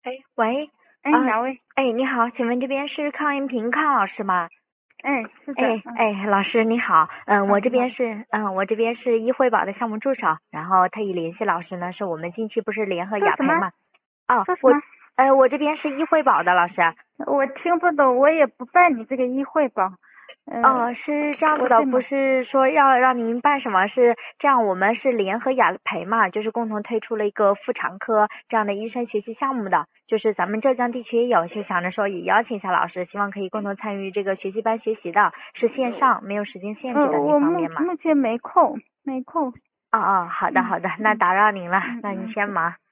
哎，喂， 哎，哪位？ 你好，请问这边是康音平康老师吗？ 哎，是的， 老师你好，我这你好。 边是，医惠保的项目助手，然后特意联系老师呢，是我们近期不是联合说什么？ 雅培嘛？哦， 说什么？ 我这边是医惠保的老师。 我听不懂，我也不办你这个医惠保。 是这样子的，不我在忙。 是说要让您办什么，是这样，我们是联合雅培嘛，就是共同推出了一个妇产科这样的医生学习项目的，就是咱们浙江地区也有，就想着说也邀请一下老师，希望可以共同参与这个学习班学习的，是线上，没有时间限制的，您我目方便吗？ 目前没空，没空。 好的嗯好的，那打扰您了，那您嗯嗯嗯， 先忙。